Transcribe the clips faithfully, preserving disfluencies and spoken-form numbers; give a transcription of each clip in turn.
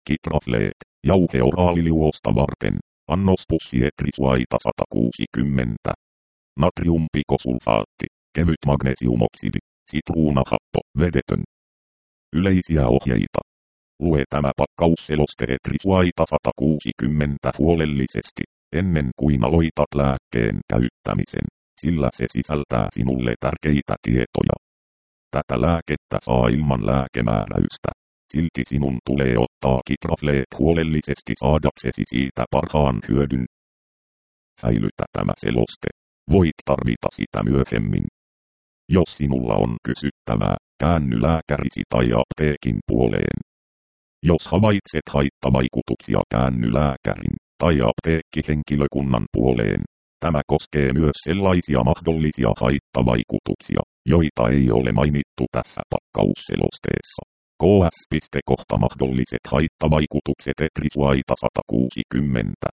Kitrafleet, jauhe oraaliliuosta varten, annospussi etrisuaita sata kuusikymmentä. Natriumpikosulfaatti, kevyt magnesiumoksidi, sitruunahappo, vedetön. Yleisiä ohjeita. Lue tämä pakkausseloste etrisuaita sata kuusikymmentä huolellisesti, ennen kuin aloitat lääkkeen käyttämisen, sillä se sisältää sinulle tärkeitä tietoja. Tätä lääkettä saa ilman lääkemääräystä. Silti sinun tulee ottaa Kitrafleet huolellisesti saadaksesi siitä parhaan hyödyn. Säilytä tämä seloste. Voit tarvita sitä myöhemmin. Jos sinulla on kysyttävää, käänny lääkärisi tai apteekin puoleen. Jos havaitset haittavaikutuksia, käänny lääkärin tai apteekkihenkilökunnan puoleen. Tämä koskee myös sellaisia mahdollisia haittavaikutuksia, joita ei ole mainittu tässä pakkausselosteessa. Ks. Kohta mahdolliset haittavaikutukset etrisuaita sata kuusikymmentä.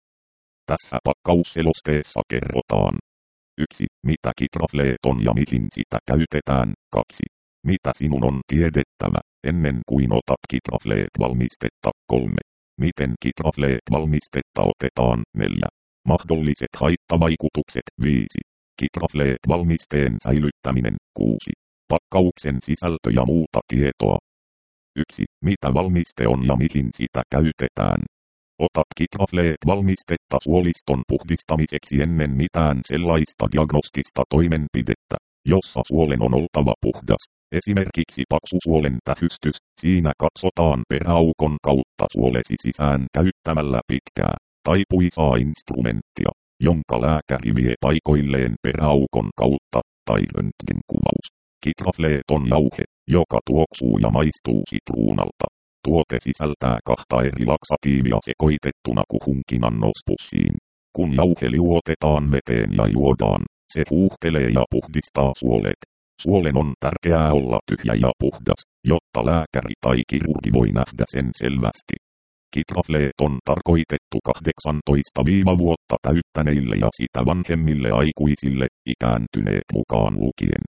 Tässä pakkausselosteessa kerrotaan. yksi. Mitä Kitrafleet on ja mihin sitä käytetään. kaksi. Mitä sinun on tiedettävä, ennen kuin otat Kitrafleet valmistetta. kolme. Miten Kitrafleet valmistetta otetaan. neljä. Mahdolliset haittavaikutukset. viisi. Kitrafleet valmisteen säilyttäminen. kuusi. Pakkauksen sisältö ja muuta tietoa. yksi. Mitä valmiste on ja mihin sitä käytetään. Otat Kitrafleet valmistetta suoliston puhdistamiseksi ennen mitään sellaista diagnostista toimenpidettä, jossa suolen on oltava puhdas. Esimerkiksi paksusuolen tähystys, siinä katsotaan peräaukon kautta suolesi sisään käyttämällä pitkää tai puisaa instrumenttia, jonka lääkäri vie paikoilleen peräaukon kautta, tai röntgenkuvaus. Kitrafleet on jauhe, joka tuoksuu ja maistuu sitruunalta. Tuote sisältää kahta eri laksatiivia sekoitettuna kuhunkin annospussiin. Kun jauhe liuotetaan veteen ja juodaan, se huuhtelee ja puhdistaa suolet. Suolen on tärkeää olla tyhjä ja puhdas, jotta lääkäri tai kirurgi voi nähdä sen selvästi. Kitrafleet on tarkoitettu kahdeksantoista vuotta täyttäneille ja sitä vanhemmille aikuisille, ikääntyneet mukaan lukien.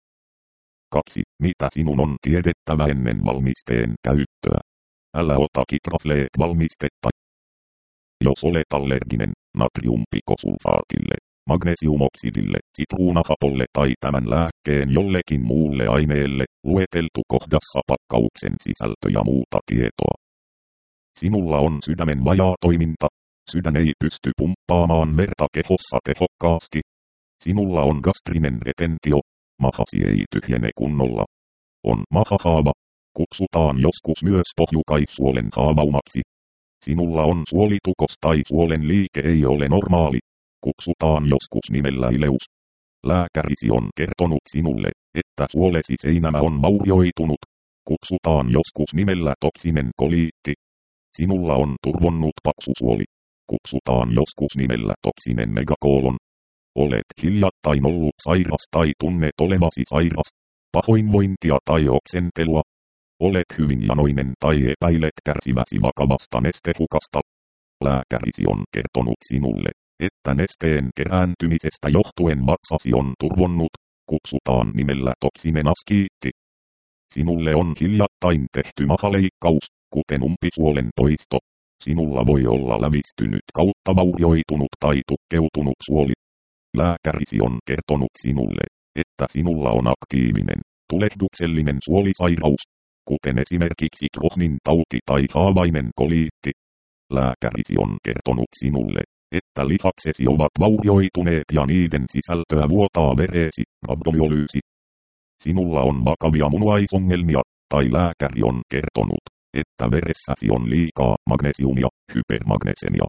kaksi. Mitä sinun on tiedettävä ennen valmisteen käyttöä? Älä ota Kitrafleet valmistetta, jos olet allerginen natriumpikosulfaatille, magnesiumoksidille, sitruunahapolle tai tämän lääkkeen jollekin muulle aineelle, lueteltu kohdassa pakkauksen sisältö ja muuta tietoa. Sinulla on sydämen vajaa toiminta, sydän ei pysty pumppaamaan verta kehossa tehokkaasti. Sinulla on gastrinen retentio, mahasi ei tyhjene kunnolla. On mahahaava, kutsutaan joskus myös pohjukaissuolen haavaumaksi. Sinulla on suolitukos tai suolen liike ei ole normaali, kutsutaan joskus nimellä ileus. Lääkärisi on kertonut sinulle, että suolesi seinämä on vaurioitunut, kutsutaan joskus nimellä toksinen koliitti. Sinulla on turvonnut paksusuoli, kutsutaan joskus nimellä toksinen megakoolon. Olet hiljattain ollut sairas tai tunnet olevasi sairas, pahoinvointia tai oksentelua. Olet hyvin janoinen tai epäilet kärsiväsi vakavasta nestehukasta. Lääkärisi on kertonut sinulle, että nesteen kerääntymisestä johtuen vatsasi on turvonnut, kutsutaan nimellä toksinen askiitti. Sinulle on hiljattain tehty mahaleikkaus, kuten umpisuolen poisto. Sinulla voi olla lävistynyt kautta vaurioitunut tai tukkeutunut suoli. Lääkärisi on kertonut sinulle, että sinulla on aktiivinen, tulehduksellinen suolisairaus, kuten esimerkiksi Crohnin tauti tai haavainen koliitti. Lääkärisi on kertonut sinulle, että lihaksesi ovat vaurioituneet ja niiden sisältöä vuotaa vereesi, rhabdomyolyysi. Sinulla on vakavia munuaisongelmia, tai lääkäri on kertonut, että veressäsi on liikaa magnesiumia, hypermagnesemia.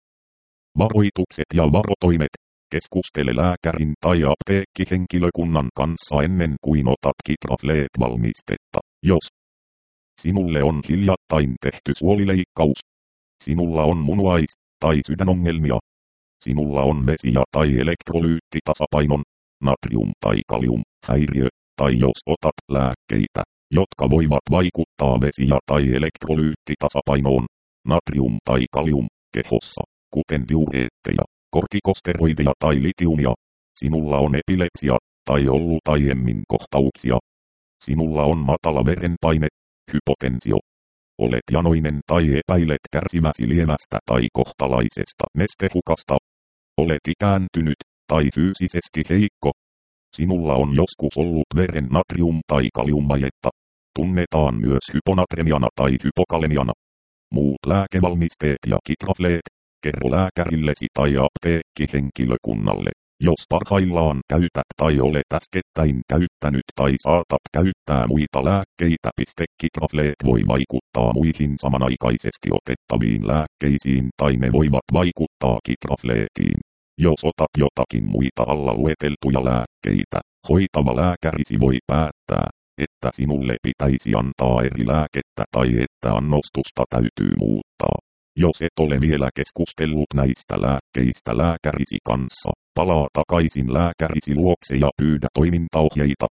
Varoitukset ja varotoimet. Keskustele lääkärin tai apteekkihenkilökunnan kanssa ennen kuin otat Kitrafleet valmistetta, jos sinulle on hiljattain tehty suolileikkaus, sinulla on munuais- tai sydänongelmia, sinulla on vesi- tai elektrolyyttitasapainon, natrium- tai kalium-häiriö, tai jos otat lääkkeitä, jotka voivat vaikuttaa vesi- tai elektrolyyttitasapainoon, natrium- tai kalium, kehossa, kuten diureetteja, kortikosteroideja tai litiumia. Sinulla on epilepsia, tai ollut aiemmin kohtauksia. Sinulla on matala verenpaine, hypotensio. olet janoinen tai epäilet kärsimäsi lievästä tai kohtalaisesta nestehukasta, olet ikääntynyt tai fyysisesti heikko, sinulla on joskus ollut veren natrium- tai kaliumvajetta, tunnetaan myös hyponatremiana tai hypokalemiana. Muut lääkevalmisteet ja kitrafleet, kerro lääkärillesi tai apteekkihenkilökunnalle, jos parhaillaan käytät tai olet äskettäin käyttänyt tai saatat käyttää muita lääkkeitä. Kitrafleet voi vaikuttaa muihin samanaikaisesti otettaviin lääkkeisiin tai ne voivat vaikuttaa kitrafleetiin. Jos otat jotakin muita alla lueteltuja lääkkeitä, hoitava lääkärisi voi päättää, että sinulle pitäisi antaa eri lääkettä tai että annostusta täytyy muuttaa. Jos et ole vielä keskustellut näistä lääkkeistä lääkärisi kanssa, palaa takaisin lääkärisi luokse ja pyydä toimintaohjeita.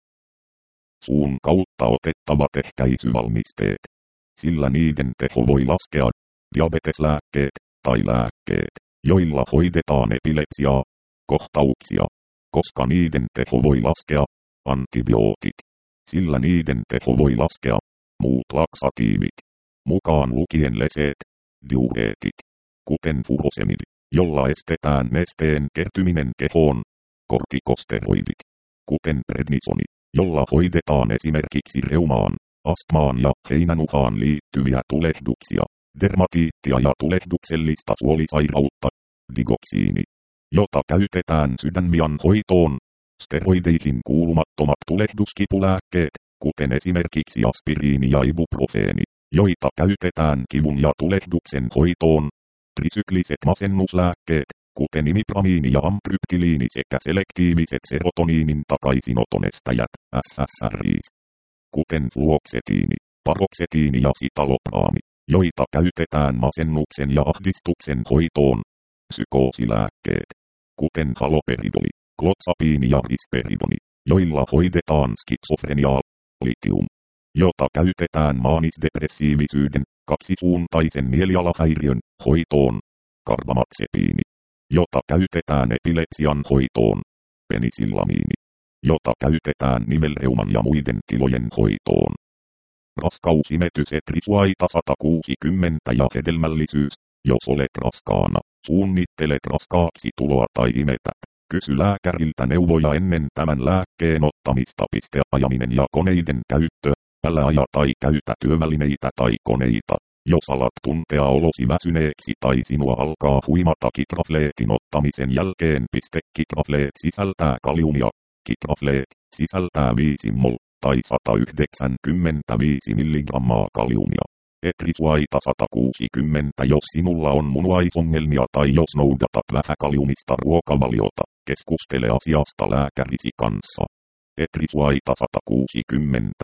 Suun kautta otettavat ehkäisyvalmisteet. Sillä niiden teho voi laskea. Diabeteslääkkeet tai lääkkeet, joilla hoidetaan epilepsiaa, kohtauksia, koska niiden teho voi laskea. Antibiootit. Sillä niiden teho voi laskea. Muut laksatiivit, mukaan lukien leseet, diureetit, kuten furosemidi, jolla estetään nesteen kertyminen kehoon. Kortikosteroidit, kuten prednisoni, jolla hoidetaan esimerkiksi reumaan, astmaan ja heinänuhaan liittyviä tulehduksia, dermatiittia ja tulehduksellista suolisairautta. Digoksiini, jota käytetään sydänvian hoitoon. Steroideihin kuulumattomat tulehduskipulääkkeet, kuten esimerkiksi aspiriini ja ibuprofeeni, joita käytetään kivun ja tulehduksen hoitoon. Trisykliset masennuslääkkeet, kuten imipramiini ja ampryptiliini sekä selektiiviset serotoniinin takaisinoton estäjät, S S R Is, kuten fluoksetiini, paroksetiini ja sitalopraami, joita käytetään masennuksen ja ahdistuksen hoitoon. Psykoosilääkkeet, kuten haloperidoli, klotsapiini ja risperidoni, joilla hoidetaan skitsofreniaa. Litium, jota käytetään maanisdepressiivisyyden, kaksisuuntaisen mielialahäiriön, hoitoon. Karbamazepiini, jota käytetään epilepsian hoitoon. Penisillamiini, jota käytetään nivelreuman ja muiden tilojen hoitoon. Raskausimetys etrisuaita sata kuusikymmentä ja hedelmällisyys, jos olet raskaana, suunnittelet raskaaksi tuloa tai imetät. Kysy lääkäriltä neuvoja ennen tämän lääkkeen ottamista. Ajaminen ja koneiden käyttö. Älä aja tai käytä työvälineitä tai koneita, jos alat tuntea olosi väsyneeksi tai sinua alkaa huimata kitrafleetin ottamisen jälkeen. Kitrafleet sisältää kaliumia. Kitrafleet sisältää viisi mol tai sata yhdeksänkymmentäviisi milligrammaa kaliumia. Etrisuaita sata kuusikymmentä. Jos sinulla on munuaisongelmia tai jos noudatat vähäkaliumista ruokavaliota, keskustele asiasta lääkärisi kanssa. Etrisuaita sata kuusikymmentä.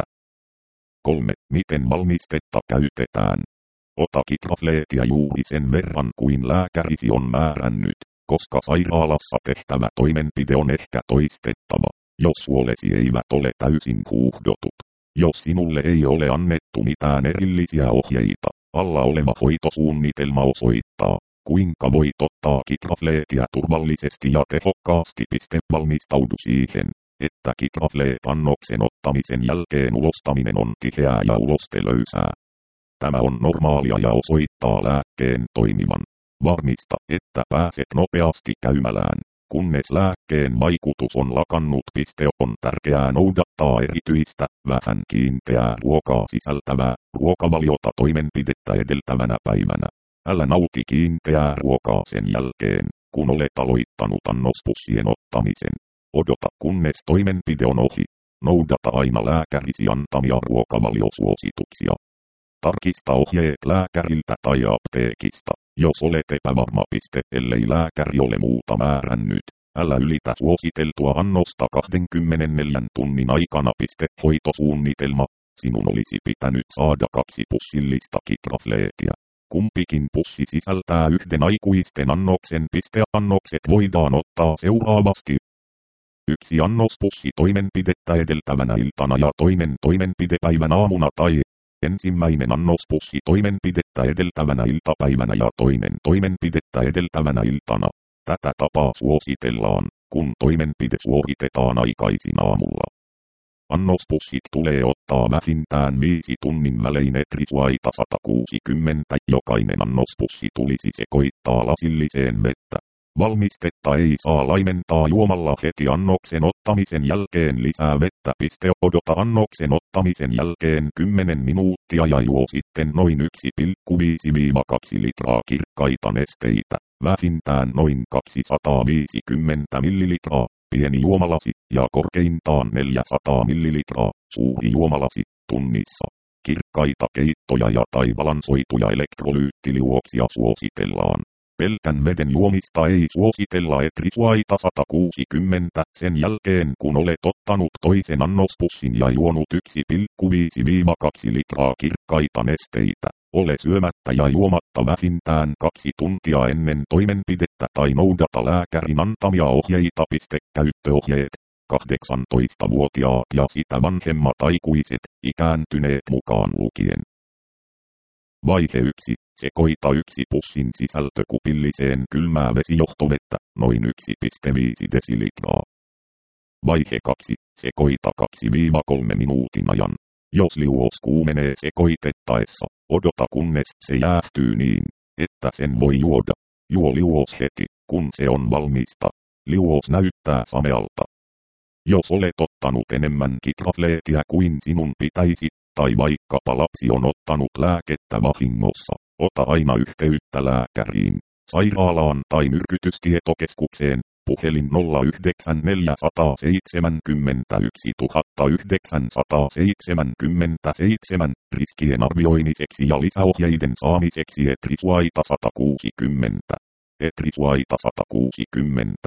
kolme. Miten valmistetta käytetään? Ota kitrafleetia juuri sen verran kuin lääkärisi on määrännyt, koska sairaalassa tehtävä toimenpide on ehkä toistettava, jos suolesi eivät ole täysin huuhdotut. Jos sinulle ei ole annettu mitään erillisiä ohjeita, alla oleva hoitosuunnitelma osoittaa, kuinka voit ottaa kitrafleetia turvallisesti ja tehokkaasti. Valmistaudu siihen, että kitrafleet-annoksen ottamisen jälkeen ulostaminen on tiheää ja uloste löysää. Tämä on normaalia ja osoittaa lääkkeen toimivan. Varmista, että pääset nopeasti käymälään, kunnes lääkkeen vaikutus on lakannut. On tärkeää noudattaa erityistä, vähän kiinteää ruokaa sisältävää ruokavaliota toimenpidettä edeltävänä päivänä. Älä nauti kiinteää ruokaa sen jälkeen, kun olet aloittanut annospussien ottamisen. Odota kunnes toimenpide on ohi. Noudata aina lääkärisi antamia ruokavaliosuosituksia. Tarkista ohjeet lääkäriltä tai apteekista, jos olet epävarma. Ellei lääkäri ole muuta määrännyt, älä ylitä suositeltua annosta kaksikymmentäneljän tunnin aikana. Hoitosuunnitelma. Sinun olisi pitänyt saada kaksi pussillista kitrafleetia. Kumpikin pussi sisältää yhden aikuisten annoksen. Annokset voidaan ottaa seuraavasti. Yksi annospussi toimenpidettä edeltävänä iltana ja toinen toimenpidepäivän aamuna tai ensimmäinen annospussi toimenpidettä edeltävänä iltapäivänä ja toinen toimenpidettä edeltävänä iltana. Tätä tapaa suositellaan, kun toimenpide suoritetaan aikaisin aamulla. Annospussit tulee ottaa vähintään viisi tunnin välein etrisuaita sata kuusikymmentä. Jokainen annospussi tulisi sekoittaa lasilliseen vettä. Valmistetta ei saa laimentaa juomalla heti annoksen ottamisen jälkeen lisää vettä. Piste odota annoksen ottamisen jälkeen kymmenen minuuttia ja juo sitten noin yksi pilkku viisi kaksi litraa kirkkaita nesteitä, vähintään noin kaksisataaviisikymmentä millilitraa, pieni juomalasi, ja korkeintaan neljäsataa millilitraa, suuri juomalasi, tunnissa. Kirkkaita keittoja ja tai balansoituja elektrolyyttiliuoksia suositellaan. Pelkän veden juomista ei suositella etrisuaita sata kuusikymmentä sen jälkeen kun olet ottanut toisen annospussin ja juonut yksi pilkku viisi kaksi litraa kirkkaita nesteitä. Ole syömättä ja juomatta vähintään kaksi tuntia ennen toimenpidettä tai noudata lääkärin antamia ohjeita. Piste käyttöohjeet. kahdeksantoistavuotiaat ja sitä vanhemmat aikuiset, ikääntyneet mukaan lukien. Vaihe yksi. Sekoita yksi pussin sisältö kupilliseen kylmää vesijohtovettä, noin yksi pilkku viisi desilitraa. Vaihe kaksi. Sekoita kaksi kolme minuutin ajan. Jos liuos kuumenee sekoitettaessa, odota kunnes se jäähtyy niin, että sen voi juoda. Juo liuos heti, kun se on valmista. Liuos näyttää samealta. Jos olet ottanut enemmän kitrafleetia kuin sinun pitäisi, tai vaikkapa lapsi on ottanut lääkettä vahingossa, ota aina yhteyttä lääkäriin, sairaalaan tai myrkytystietokeskukseen, puhelin nolla yhdeksän neljä seitsemän yksi yhdeksän seitsemän seitsemän, riskien arvioimiseksi ja lisäohjeiden saamiseksi etrisuaita sata kuusikymmentä. Etrisuaita sata kuusikymmentä.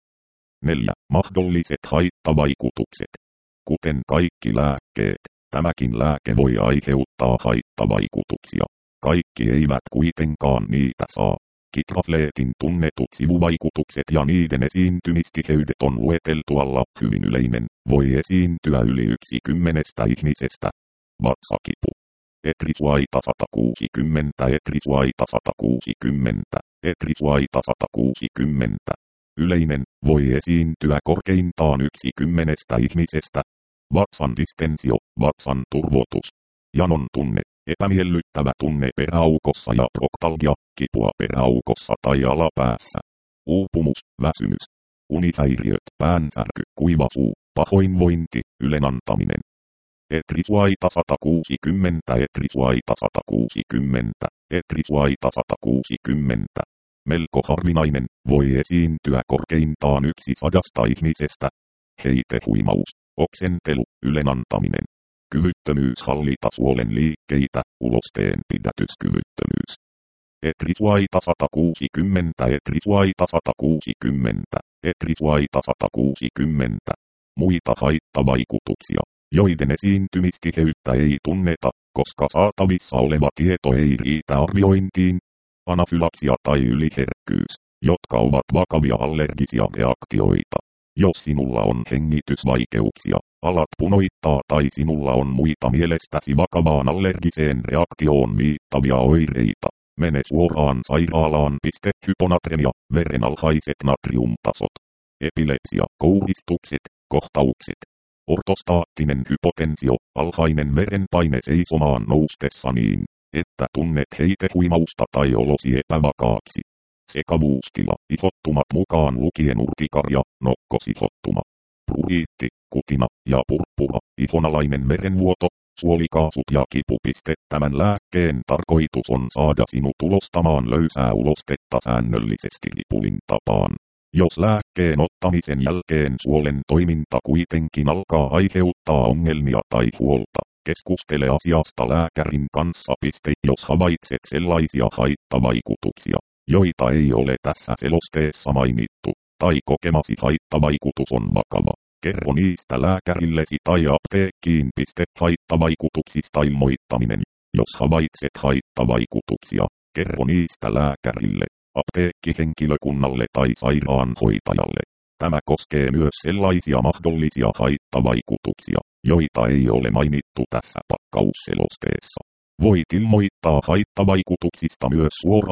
neljä. Mahdolliset haittavaikutukset. Kuten kaikki lääkkeet, tämäkin lääke voi aiheuttaa haittavaikutuksia. Kaikki eivät kuitenkaan niitä saa. Kitrafleetin tunnetut sivuvaikutukset ja niiden esiintymistiheydet on lueteltu alla. Hyvin yleinen, voi esiintyä yli yksi kymmenestä ihmisestä. Vatsakipu. Etrisuaita sata kuusikymmentä. Etrisuaita sata kuusikymmentä. Etrisuaita sata kuusikymmentä. Yleinen, voi esiintyä korkeintaan yksi kymmenestä ihmisestä. Vatsan distensio, vatsan turvotus. Janon tunne, epämiellyttävä tunne peräaukossa ja proktalgia, kipua peräaukossa tai alapäässä. Uupumus, väsymys. Unihäiriöt, päänsärky, kuiva suu, pahoinvointi, ylenantaminen. Etrisuaita sata kuusikymmentä. Etrisuaita sata kuusikymmentä. Etrisuaita sata kuusikymmentä. Melko harvinainen, voi esiintyä korkeintaan yksi sadasta ihmisestä. Heitehuimaus, oksentelu, ylenantaminen. Kyvyttömyys hallita suolen liikkeitä, ulosteen pidätyskyvyttömyys. Etrisuaita sata kuusikymmentä. Etrisuaita sata kuusikymmentä. Etrisuaita sata kuusikymmentä. Muita haittavaikutuksia, joiden esiintymistiheyttä ei tunneta, koska saatavissa oleva tieto ei riitä arviointiin. Anafylaksia tai yliherkkyys, jotka ovat vakavia allergisia reaktioita. Jos sinulla on hengitysvaikeuksia, alat punoittaa tai sinulla on muita mielestäsi vakavaan allergiseen reaktioon viittavia oireita, mene suoraan sairaalaan. Hyponatremia, veren alhaiset natriumtasot. Epilepsia, kouristukset, kohtaukset. Ortostaattinen hypotensio, alhainen verenpaine seisomaan noustessa niin, että tunnet heitehuimausta tai olosi epävakaaksi. Sekavuustila, ihottumat mukaan lukien urtikaria, nokkosihottuma. Pruriitti, kutina ja purppura, ihonalainen verenvuoto, suolikaasut ja kipu. Tämän lääkkeen tarkoitus on saada sinut ulostamaan löysää ulostetta säännöllisesti ripulin tapaan. Jos lääkkeen ottamisen jälkeen suolen toiminta kuitenkin alkaa aiheuttaa ongelmia tai huolta, keskustele asiasta lääkärin kanssa. Jos havaitset sellaisia haittavaikutuksia, joita ei ole tässä selosteessa mainittu, tai kokemasi haittavaikutus on vakava, kerro niistä lääkärillesi tai apteekkiin. Haittavaikutuksista ilmoittaminen. Jos havaitset haittavaikutuksia, kerro niistä lääkärille, apteekkihenkilökunnalle tai sairaanhoitajalle. Tämä koskee myös sellaisia mahdollisia haittavaikutuksia, joita ei ole mainittu tässä pakkausselosteessa. Voit ilmoittaa haittavaikutuksista myös suoraan,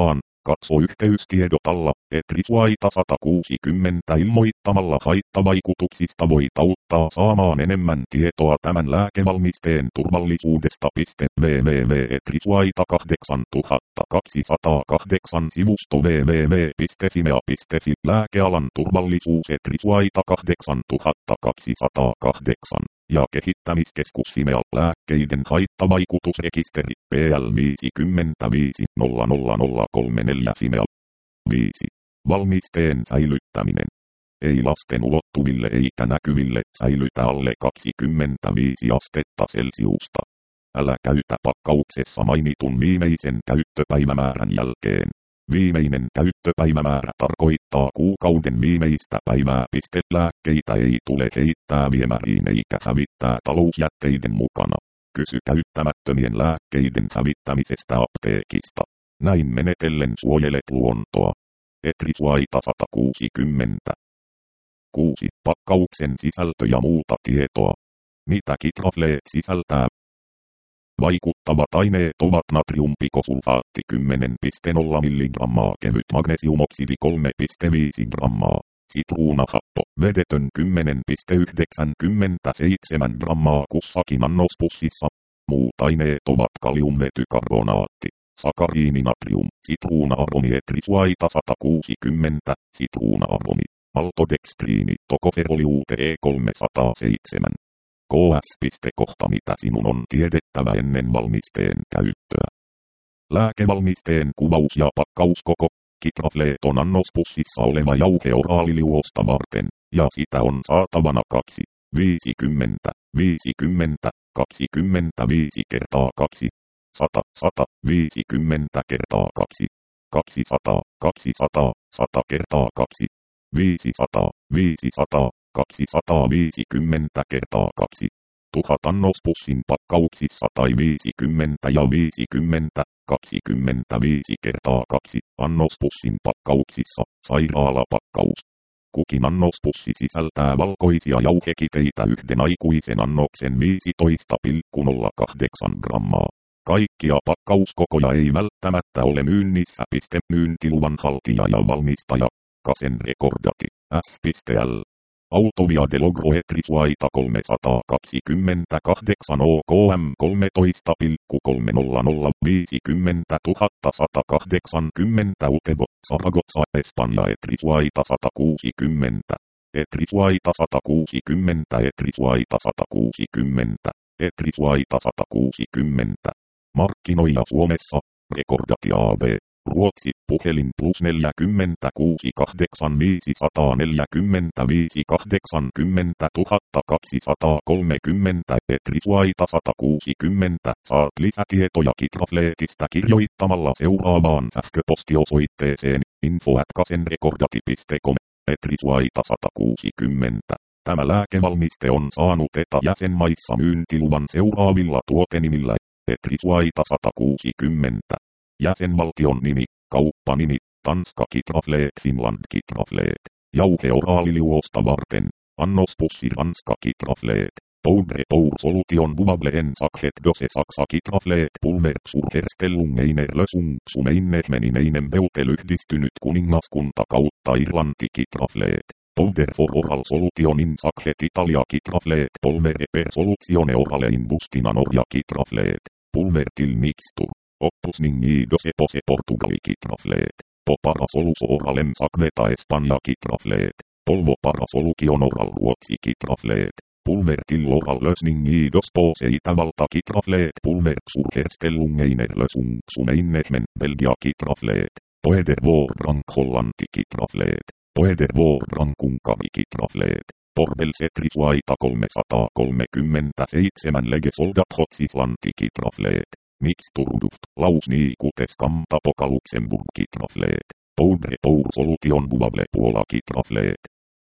Katso yhteystiedot alla, Etrisuaita sata kuusikymmentä ilmoittamalla haittavaikutuksista voit auttaa saamaan enemmän tietoa tämän lääkevalmisteen turvallisuudesta. www piste etrisuaita kahdeksantuhattakaksisataakahdeksan sivusto www piste fimea piste fi lääkealan turvallisuus Etrisuaita kahdeksantuhattakaksisataakahdeksan ja kehittämiskeskus Fimea lääkkeiden haittavaikutusrekisteri P L viisikymmentäviisi nolla nolla nolla kolme neljä Fimea. viisi. Valmisteen säilyttäminen. Ei lasten ulottuville eikä näkyville säilytä alle kaksikymmentäviisi astetta Celsiusta. Älä käytä pakkauksessa mainitun viimeisen käyttöpäivämäärän jälkeen. Viimeinen käyttöpäivämäärä tarkoittaa kuukauden viimeistä päivää. Lääkkeitä ei tule heittää viemäriin eikä hävittää talousjätteiden mukana. Kysy käyttämättömien lääkkeiden hävittämisestä apteekista. Näin menetellen suojelet luontoa. Etrisuaita sata kuusikymmentä. kuusi. Pakkauksen sisältö ja muuta tietoa. Mitä Kitrafleet sisältää? Vaikuttavat aineet ovat natriumpikosulfaatti kymmenen pilkku nolla milligrammaa, kevyt magnesiumoksidi kolme pilkku viisi grammaa, sitruunahappo vedetön kymmenen pilkku yhdeksänkymmentäseitsemän grammaa kussakin annospussissa. Muut aineet ovat kaliumvetykarbonaatti, sakariininatrium, sitruuna-aromi Etrisuaita sata kuusikymmentä, sitruuna-aromi, maltodextriini, tokoferoliute E kolmesataaseitsemän. K S. Kohta mitä sinun on tiedettävä ennen valmisteen käyttöä. Lääkevalmisteen kuvaus ja pakkauskoko. Kitrafleet on annospussissa oleva jauhe oraaliliuosta varten, ja sitä on saatavana kaksi, viisikymmentä, viisikymmentä, kaksikymmentäviisi kertaa kaksi, sata, sata, viisikymmentä kertaa kaksi, kaksisataa, kaksisataa, sata kertaa kaksi, viisisataa, viisisataa. kaksisataaviisikymmentä kertaa kaksi. Tuhat annospussin pakkauksissa tai viisikymmentä ja viisikymmentä, kaksikymmentäviisi kertaa kaksi. Annospussin pakkauksissa, sairaalapakkaus. Kukin annospussi sisältää valkoisia jauhekiteitä yhden aikuisen annoksen viisitoista pilkku nolla kahdeksan grammaa. Kaikkia pakkauskokoja ei välttämättä ole myynnissä. Myyntiluvan haltija ja valmistaja. Kasen rekordati. S.L. Autovia Delogro Etrisuaita kolmesataakaksikymmentäkahdeksan O K M kolmetoista pilkku kolme nolla nolla viisikymmentä tuhatta sata kahdeksankymmentä Utebo, Saragossa, Espanja Etrisuaita sata kuusikymmentä. Etrisuaita sata kuusikymmentä Etrisuaita sata kuusikymmentä. Etrisuaita sata kuusikymmentä. Markkinoija Suomessa, Rekordati A B. Ruotsi, puhelin plus neljäkymmentäkuusi kahdeksantuhattaviisisataaneljäkymmentäviisi kahdeksankymmentätuhattakaksisataakolmekymmentä Etrisuaita sata kuusikymmentä. Saat lisätietoja Kitrafleetistä kirjoittamalla seuraavaan sähköpostiosoitteeseen info at kasenrekordati piste com. Etrisuaita sata kuusikymmentä. Tämä lääkevalmiste on saanut E T A-jäsenmaissa myyntiluvan seuraavilla tuotenimillä. Etrisuaita sata kuusikymmentä. Jäsenvaltion nimi, kauppanimi, Tanska Kitrafleet, Finland Kitrafleet, jauhe oraaliliuosta varten, annospussi Ranska Kitrafleet, powder pour solution buvable en sakhet dose Saksa Kitrafleet pulver sur herstellung einer lösung zum einnehmen einem Beutel yhdistynyt kuningaskunta kautta Irlanti Kitrafleet. Powder for oral solution in sakhet Italia Kitrafleet polver per solutione orale in bustina Norja Kitrafleet, pulver til mixtur. Oppusning i dose pose Portugali Kitrafleet. Popara soluso oralem sakveta Espanja Kitrafleet. Polvo para solution oral Ruotsi Kitrafleet. Pulver till oral lösning i dos pose Itävalta Kitrafleet. Pulver sur herstellung einer lösung zum einnehmen Belgia Kitrafleet. Poeder voor drank Hollanti Kitrafleet. Poeder voor drank Unkari Kitrafleet. Porbels Etrisuaita kolmesataakolmekymmentäseitsemän lege soldat Hotsislanti Kitrafleet. Mixturduft, lausni kutes Kampapoka Luxemburg Kitrafleet. Powder pour solution buvable Puola Kitrafleet.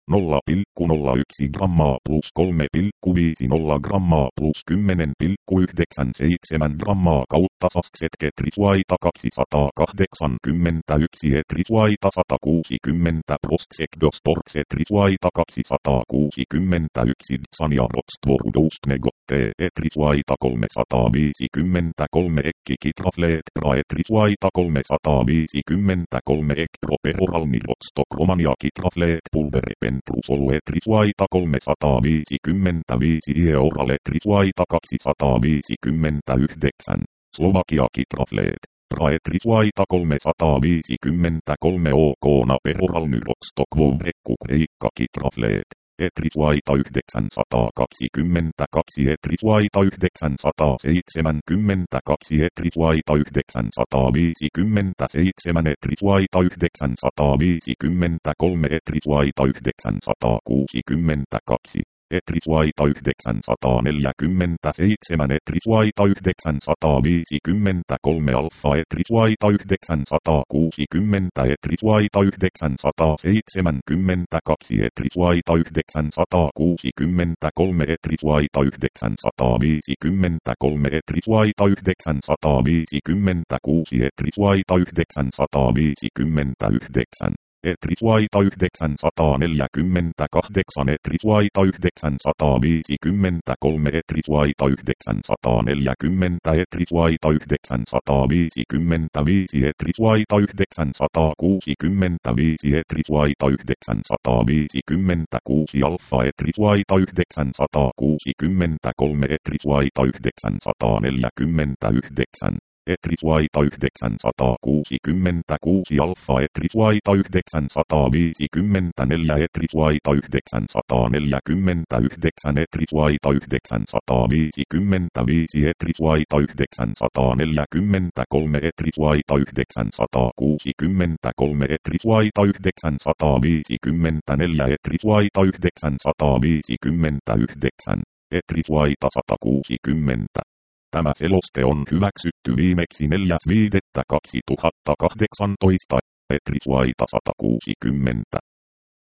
nolla pilkku nolla yksi grammaa plus kolme pilkku viisikymmentä grammaa plus kymmenen pilkku yhdeksänkymmentäseitsemän grammaa kautta sakset ketrisvaita kaksisataakahdeksankymmentäyksi etrisvaita sata kuusikymmentä proskset dostorksetrisvaita kaksisataakuusikymmentäyksi dsania rokstvorudustnegotte etrisvaita kolmesataaviisikymmentäkolme ekkikitrafleet praetrisvaita kolmesataaviisikymmentäkolme ek properoralni rokstokromania kitrafleet pulveripen Prusoluetrisvaita kolmesataaviisikymmentäviisi Ieoraletrisvaita kaksisataaviisikymmentäyhdeksän, Slovakia kitrafleet, Praetrisvaita kolmesataaviisikymmentäkolme OK Naperoralnyrokstokvovrekku Kreikka kitrafleet, Etrisvaita yhdeksänsataakaksikymmentäkaksi Etrisvaita yhdeksänsataaseitsemänkymmentäkaksi Etrisvaita yhdeksänsataaviisikymmentäseitsemän Etrisvaita yhdeksänsataaviisikymmentäkolme Etrisvaita yhdeksänsataakuusikymmentäkaksi Etrisvaita yhdeksänsataaneljäkymmentäseitsemän Etrisvaita yhdeksänsataaviisikymmentäkolme Alfa Etrisvaita yhdeksänsataakuusikymmentä Etrisvaita yhdeksänsataaseitsemänkymmentäkaksi Etrisvaita yhdeksänsataakuusikymmentäkolme Etrisvaita yhdeksänsataaviisikymmentäkolme Etrisvaita yhdeksänsataaviisikymmentäkuusi Etrisvaita yhdeksänsataaviisikymmentäyhdeksän Etrisvaita yhdeksänsataaneljäkymmentäkahdeksan Etrisvaita yhdeksänsataaviisikymmentäkolme Etrisvaita yhdeksänsataaneljäkymmentä Etrisvaita yhdeksänsataaviisikymmentäviisi Etrisvaita yhdeksänsataakuusikymmentäviisi Etrisvaita yhdeksänsataaviisikymmentäkuusi Alfa Etrisvaita yhdeksänsataakuusikymmentäkolme Etrisvaita yhdeksänsataaneljäkymmentäyhdeksän Etrisvaita yhdeksänsataakuusikymmentäkuusi Alfa Etrisvaita yhdeksänsataaviisikymmentäneljä Etrisvaita yhdeksänsataaneljäkymmentäyhdeksän Etrisvaita yhdeksänsataaviisikymmentäviisi Etrisvaita yhdeksänsataaneljäkymmentäkolme Etrisvaita yhdeksänsataakuusikymmentäkolme Etrisvaita yhdeksänsataaviisikymmentäneljä Etrisvaita yhdeksänsataaviisikymmentäyhdeksän Etrisvaita satakuusikymmentä. Tämä seloste on hyväksytty viimeksi neljäs viidettä kaksituhattakahdeksantoista, Etrisvaita satakuusikymmentä.